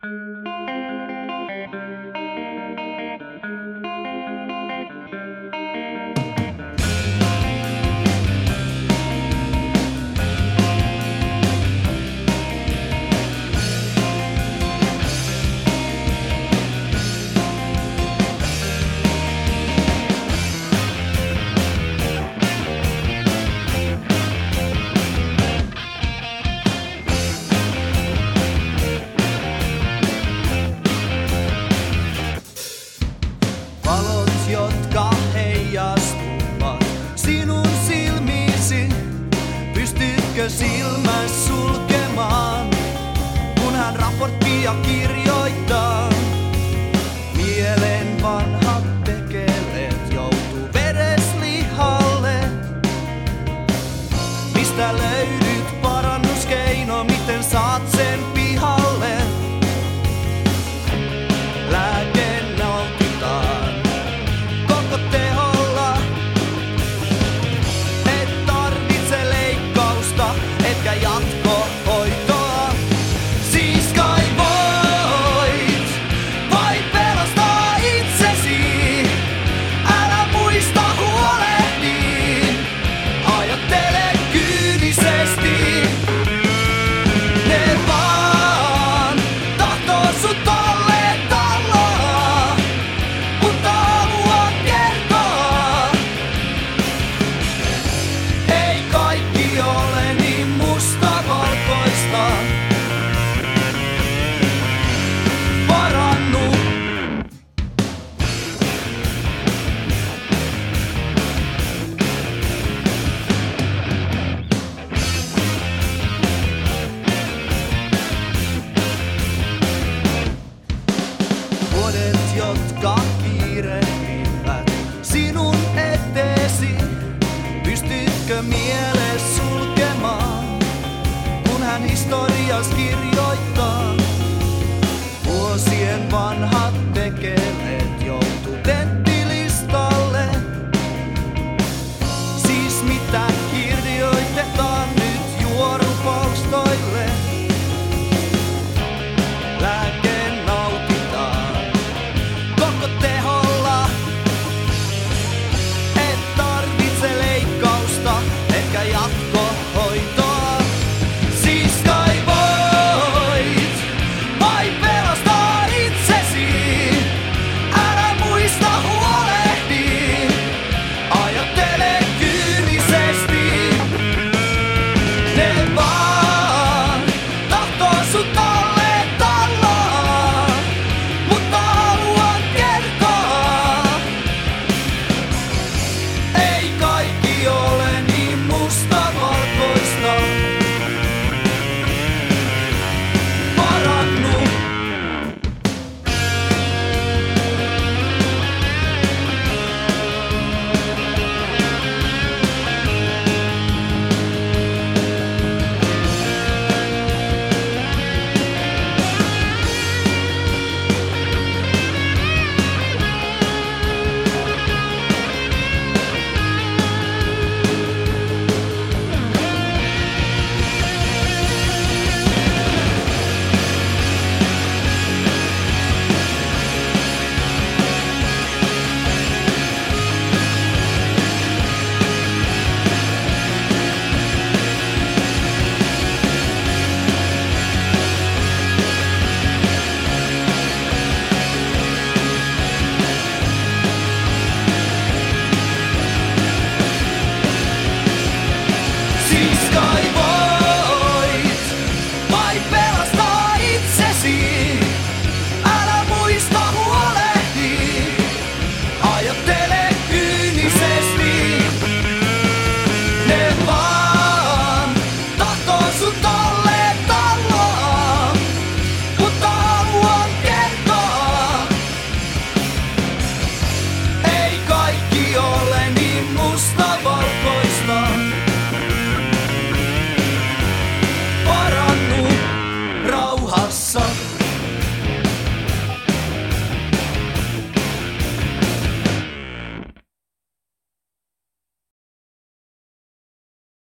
Valot, jotka heijastuvat sinun silmiisi, pystytkö silmäs sulkemaan, kun hän raporttia kirjoittaa? Mielen vanhat tekeleet joutuu vereslihalle. Mistä löydyt parannuskeino, miten saat sen pihalle? Lääke nautitaan koko teholla. Et tarvitse leikkausta, etkä jatkohoitoa. Siis kai voit vain pelastaa itsesi. Älä muista huolehdi, ajattele kyynisesti. Ne vaan tahtoo sut tolleen taloa, mutta haluan kertoa, ei kaikki ole niin mustavalkoista. Parannu. Vuodet, jotka kiirehtivät sinun eteesi, pystytkö mieles sulkemaan, kun hän historias kirjoittaa?